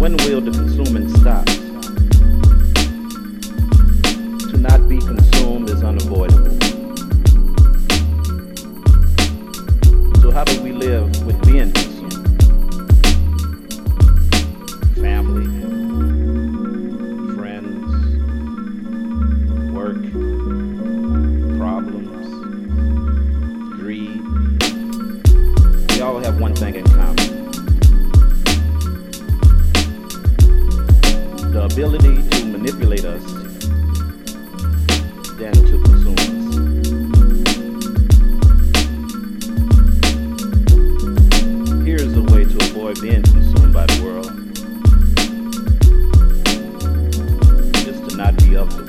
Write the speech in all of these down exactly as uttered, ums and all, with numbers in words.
When will the consuming stop? To not be consumed is unavoidable. So how do we live with being consumed? Family, friends, work, problems, greed. We all have one thing in common. The ability to manipulate us, then to consume us. Here's a way to avoid being consumed by the world. Just to not be of the world.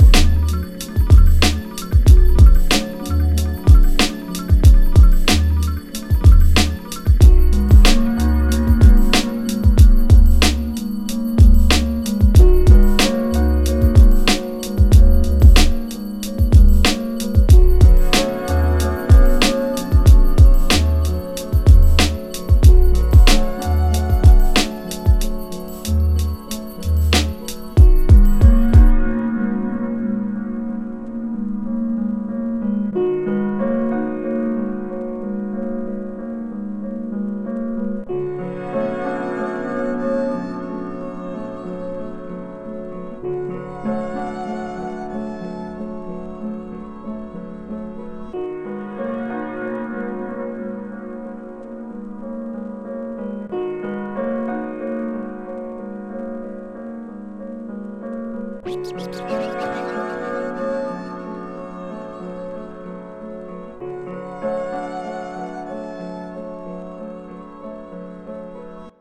We'll be right back.